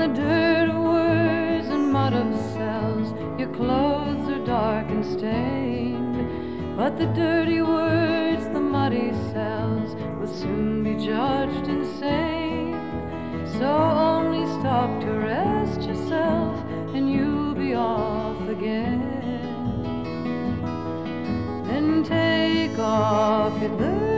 the dirt of words and mud of cells, your clothes are dark and stained. But the dirty words, the muddy cells, will soon be judged insane. So only stop to rest yourself and you'll be off again. Then take off your